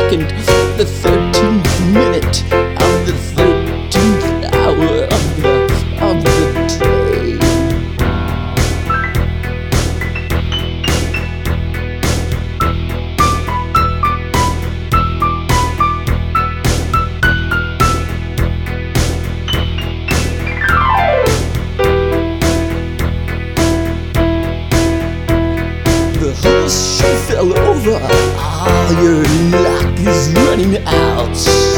second, the 13th minute of the 13th hour of the day. The horseshoe fell over. Ah, your luck is running out.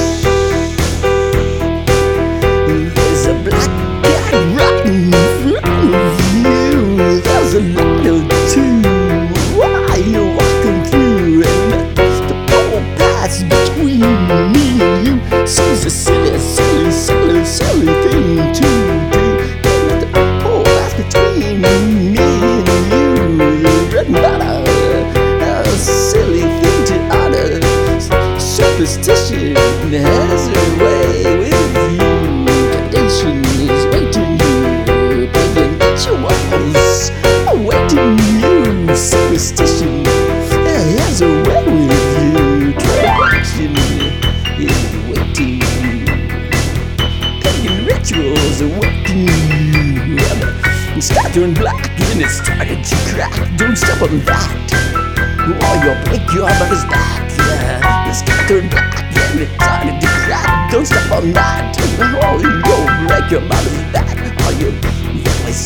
There's a black cat right in front of you. There's a lot of two. Why you walking through and the pole pass between me and you? Seems a silly, silly, silly, silly thing to do. And the pole pass between me and you. Written about a silly thing to utter. Superstition has a way with you. Tradition is waiting you. Pagan rituals awaiting you. Superstition has a way with you. Tradition is waiting you. Pagan rituals awaiting you. Sky turned black and it started to crack. Don't step on that, or you'll break your mother's back. The sky turned black and it started to crack. Don't step on that, or you'll break your mother's back. Or your voice